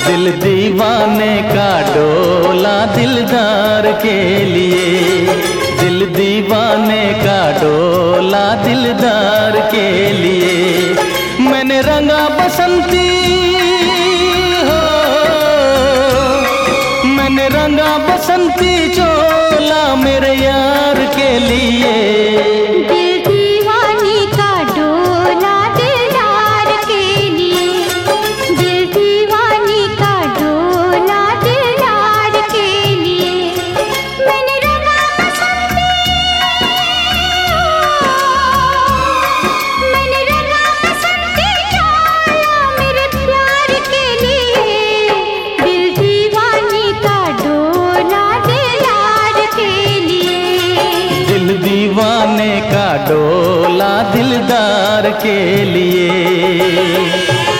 दिल दीवाने का डोला दिलदार के लिए, दिल दीवाने का डोला दिलदार के लिए। मैंने रंगा बसंती हो, मैंने रंगा बसंती चोला मेरे यार के लिए। दीवाने का डोला दिलदार के लिए।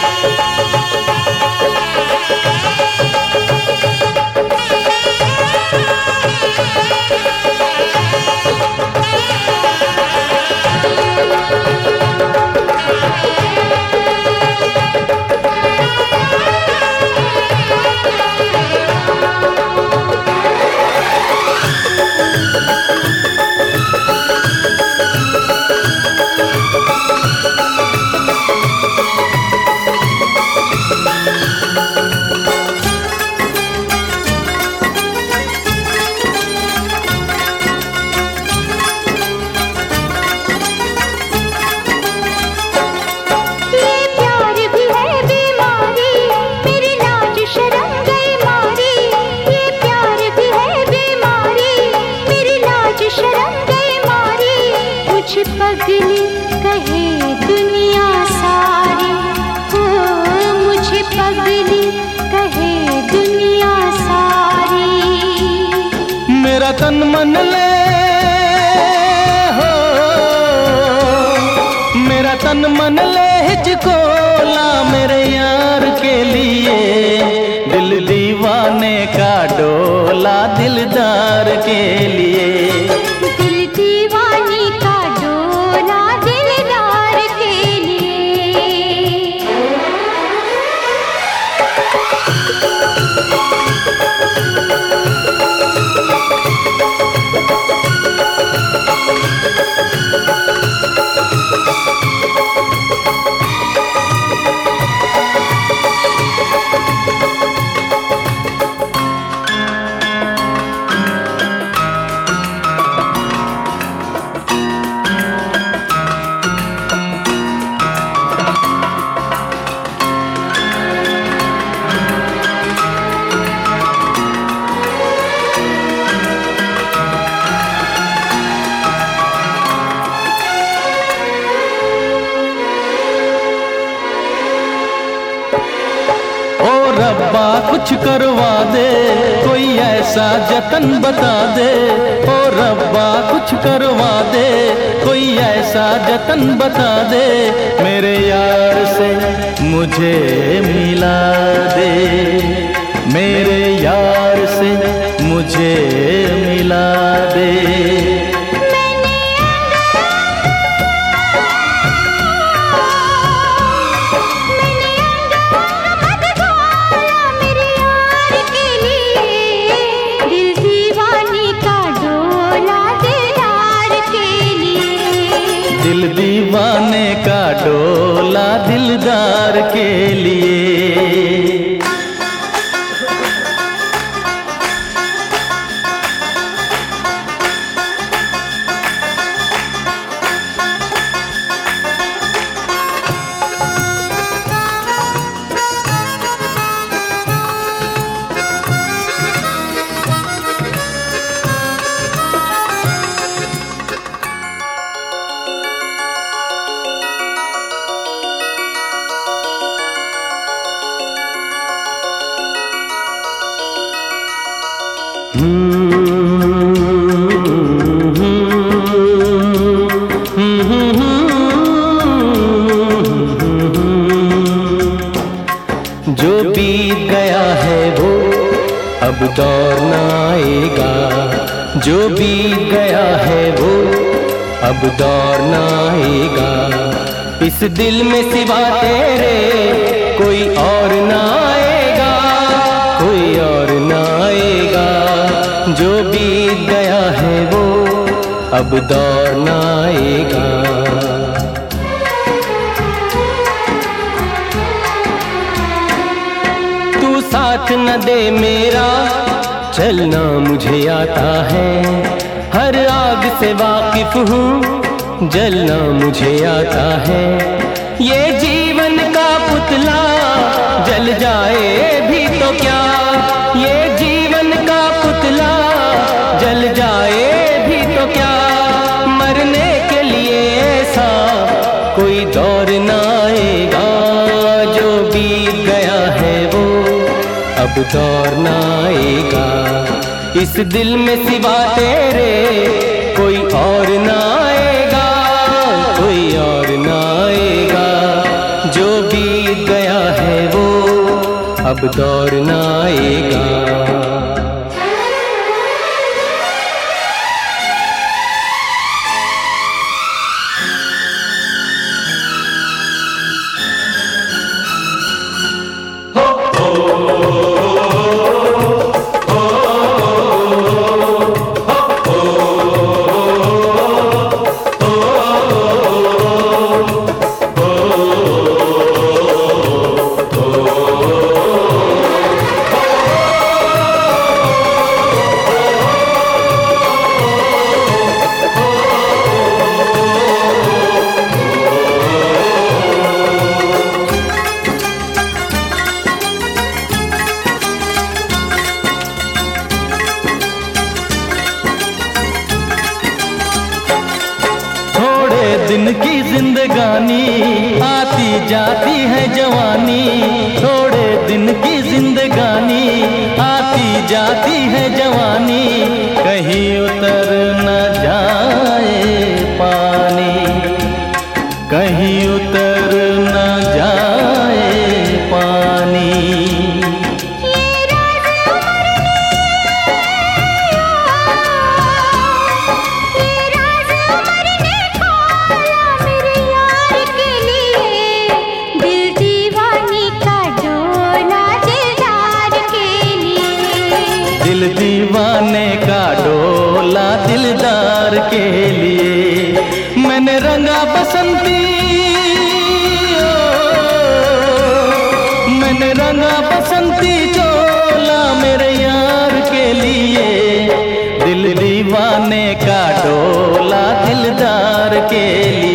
पगली कहे दुनिया सारी हो, मुझे पगली कहे दुनिया सारी। मेरा तन मन ले हो, मेरा तन मन ले हिचकोला मेरे यार के लिए। दिल दीवाने का डोला दिलदार के लिए। रब्बा कुछ करवा दे, कोई ऐसा जतन बता दे। ओ रब्बा कुछ करवा दे, कोई ऐसा जतन बता दे। मेरे यार से मुझे मिला दे, मेरे यार से मुझे मिला दे। दिल दीवाने का डोला दिलदार के लिए। जो बीत गया है वो अब दौर न आएगा, जो बीत गया है वो अब दौर न आएगा। इस दिल में सिवा तेरे कोई और न आएगा। अब दौर न आएगा। तू साथ न दे मेरा, चलना मुझे आता है, हर आग से वाकिफ हूँ, जलना मुझे आता है। ये जीवन का पुतला जल जाए भी तो क्या, ये जीवन का पुतला जल जाए भी तो क्या, मरने के लिए ऐसा कोई दौर न आएगा। जो बीत गया है वो अब दौर न आएगा। इस दिल में सिवा तेरे कोई और न आएगा, कोई और न आएगा। जो बीत गया है वो अब दौर न आएगा। दिन की जिंदगानी आती जाती है जवानी, थोड़े दिन की जिंदगानी आती जाती है जवानी, कहीं उतर न जाए पानी, कहीं उतर न जाए पानी। दिल दीवाने का डोला दिलदार के लिए, मैंने रंगा बसंती, मैंने रंगा बसंती चोला मेरे यार के लिए। दिल दीवाने का डोला दिलदार के लिए।